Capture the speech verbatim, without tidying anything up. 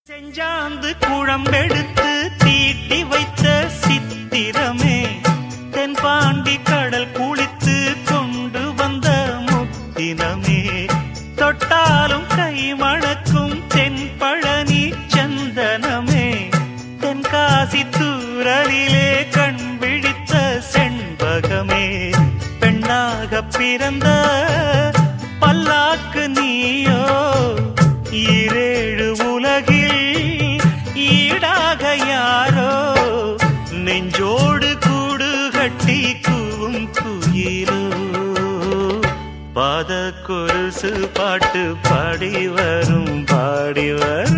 செஞ்சாந்து குழம்பெடுத்து தீட்டி வைத்த சித்திரமே, தென்பாண்டி கடல் குளித்து கொண்டு வந்த முத்தினமே, தொட்டாலும் கை மணக்கும் தென்பழனி சந்தனமே, தென்காசி தூரலிலே கண் விழித்த செண்பகமே, பெண்ணாக பிறந்த பல்லாக்கு நீயோ, ஈரேழு உலகில் ஈடாக யாரோ, நெஞ்சோடு கூடு கட்டி கூவும் குயிலோ, பாத கொலுசு பாட்டு பாடி வரும் பாடி வரும்.